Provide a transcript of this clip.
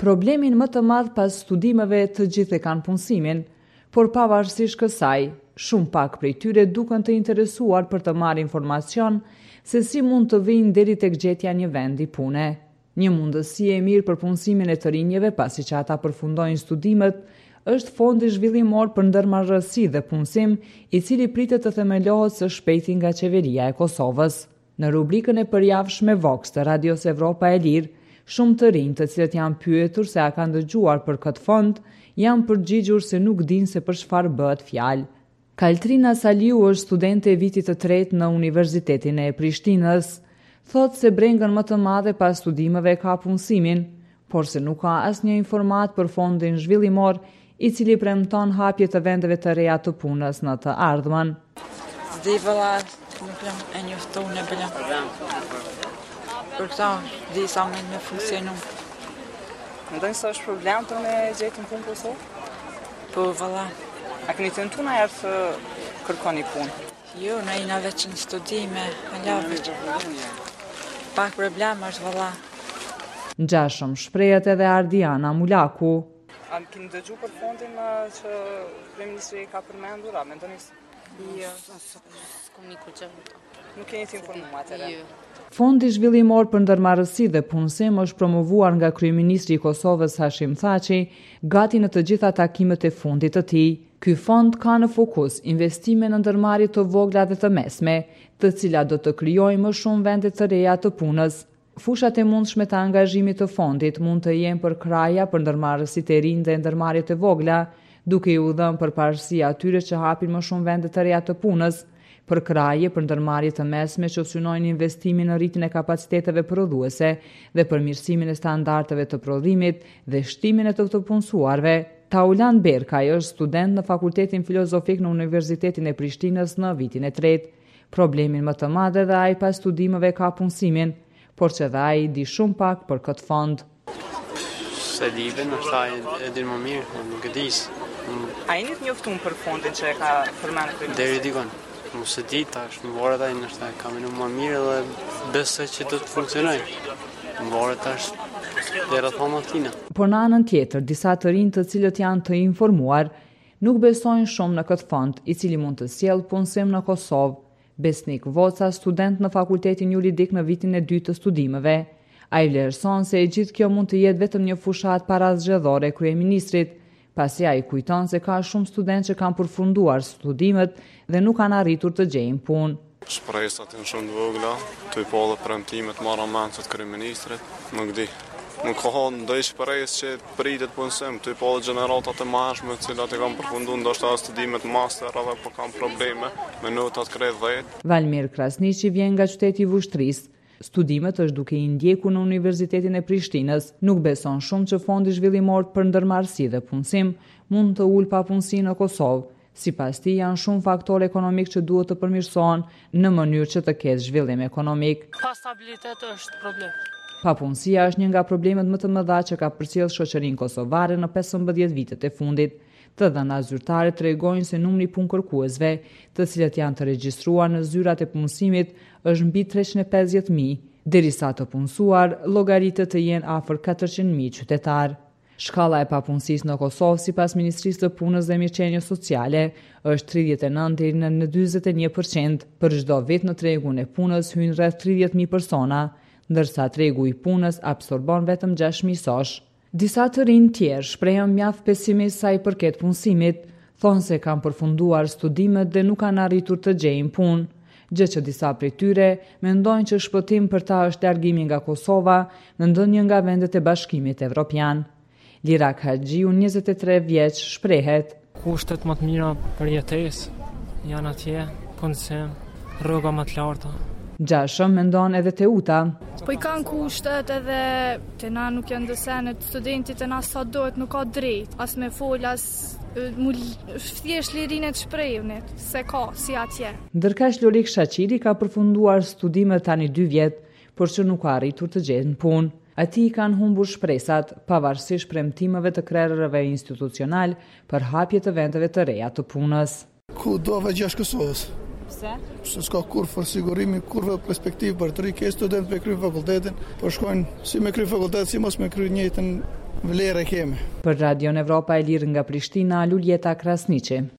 Problemin më të madh pas studimeve të gjithë e kanë punësimin, por pavarësisht kësaj, shumë pak prej tyre duken të interesuar për të marrë informacion se si mund të vijnë deri tek gjetja një vendi pune. Një mundësi e mirë për punësimin e të rinjeve pasi që ata përfundojnë studimet është Fondi Zhvillimor për Ndërmarrësi dhe Punësim, i cili pritet të themelohet së shpejti nga Qeveria e Kosovës. Në rubrikën e përjavshme Vox të Radios Evropa e Lirë, shumë të rinj të cilët janë pyetur se a kanë dëgjuar për këtë fond, janë përgjigjur se nuk dinë se për çfarë bëhet fjalë. Kaltrina Saliu është studente e vitit të tretë në Universitetin e Prishtinës. Thotë se brengën më të madhe pas studimeve ka punësimin, por se nuk ka asnjë informat për fondin zhvillimor, i cili premton hapje të vendeve të reja të punës në të ardhmen. Di vëlla, nuk jam e njoftuar në bëla. Për këta, di sa me në funksionu. Mendoj se është problem të me gjetë në punë në Kosovë? Po vëlla. A keni tentuar na herë të kërkoni punë? Jo, në jena veç në studime, a lavit. Pak problem është vëlla. Ngjashëm shprehet edhe Ardiana Mulaku. A keni dëgjuar për fondin që kryeministri ka përmendur? A mendoni se Jo, nuk keni të informuar atëherë? Jo. Fondi Zhvillimor për Ndërmarrësi dhe Punësim është promovuar nga kryeministri i Kosovës Hashim Thaçi gati në të gjitha takimet e fundit të tij. Ky fond ka në fokus investime në ndërmarrje të vogla dhe të mesme, të cilat do të krijojnë më shumë vende të reja të punës. Fushat e mundshme të angazhimit të fondit mund të jenë për kraja për ndërmarrësit e rinj dhe ndërmarrjet e vogla, duke i u dhënë përparësi atyre që hapin më shumë vende të reja të punës, për kraje për ndërmarrje të mesme që synojnë investimin në rritjen e kapaciteteve prodhuese dhe përmirësimin e standardeve të prodhimit dhe shtimin e të punësuarve. Taulan Berkaj është student në Fakultetin Filozofik në Universitetin e Prishtinës në vitin e tretë. Problemin më të madh edhe ai pas studimeve ka punësimin, por që dhe ai di shumë pak për këtë fond. Se liben, është ai e din më mirë, nuk e dis. A jeni të njoftuar për fondin që e ka përmendur kryeministri? Deri dikon. Mos e di tash, më varet ai nështë ka menu më mirë dhe besoj që do të funksionojë. Më varet tash deri të matina. Por në anën tjetër, disa të rinj të cilët janë të informuar nuk besojnë shumë në këtë fond, i cili mund të sjellë punësim në Kosovë. Besnik Voca, student në Fakultetin Juridik në vitin e 2 të studimeve. Ai vlerëson se e gjithë kjo mund të jetë vetëm një fushat parazgjedhore e kryeministrit, pasi ai kujton se ka shumë studentë që kanë përfunduar studimet dhe nuk kanë arritur të gjejnë punë. Shpresat janë shumë të vogla, të i po dhe premtimet marrë mend të kryeministrit, nuk di. Nuk ka ndoj shpresë që pritet punësim, të i po dhe gjeneratat e mashme, cilat e kam përfundu ndoshta studimet master, edhe po kam probleme me notat krejt 10. Valmir Krasniqi vjen nga qyteti i Vushtrisë. Studimet është duke i ndjekur në Universitetin e Prishtinës. Nuk beson shumë që Fondi Zhvillimor për Ndërmarrësi dhe Punësim mund të ulë papunësinë në Kosovë. Sipas tij janë shumë faktorë ekonomik që duhet të përmirësohen në mënyrë që të ketë zhvillim ekonomik. Pa stabilitet është problem. Papunësia është një nga problemet më të mëdha që ka përcjellë shoqërinë kosovare në 15 vitet e fundit. Të dhëna zyrtare tregojnë se numri punë-kërkuesve, të cilët janë të regjistruar në zyrat e punësimit, është mbi 350.000, derisa të punësuar llogaritet të jenë afër 400.000 qytetar. Shkalla e papunësisë në Kosovë sipas Ministrisë së Punës dhe Mirëqenies Sociale është 39 deri në 41%. Për çdo vit në tregun e punës hyjnë rreth 30.000 persona, ndërsa tregu i punës absorbon vetëm 6.000 sosh. Disa të rinj tjerë shprehen mjaft pesimist sa i përket punësimit, thonë se kanë përfunduar studimet dhe nuk kanë arritur të gjejnë punë, gjë që disa prej tyre mendojnë që shpëtim për ta është largimi nga Kosova në ndonjë nga vendet e Bashkimit Evropian. Lirak Haxhiu, 23 vjeç, shprehet: Kushtet më të mira për jetesë janë atje, punësim, rruga më të larta. Gjashëm mendon edhe Teuta. Po i kanë kushtet edhe të na nuk janë dësenet, studentit e na sa dohet nuk ka drejt, as me fol, as thjesht lirinë të shprehunit, se ka si atje. Ndërkaq Lorik Shaqiri ka përfunduar studimet tani 2 vjet, por që nuk ka arritur të gjetë punë. Ati kanë humbur shpresat, pavarësisht premtimeve të krerërave institucional për hapje të vendeve të reja të punës. Ku do vëgjash Kosovës? Pse? Se s'ka kur forsigurimi, kurve perspektivë për të ri, ke student me kry fakultetin, po shkojnë si me kry fakultet, si mos me kry njëjtën vlerë kemi. Për Radion Evropa e Lirë nga Prishtina, Luljeta Krasniqi.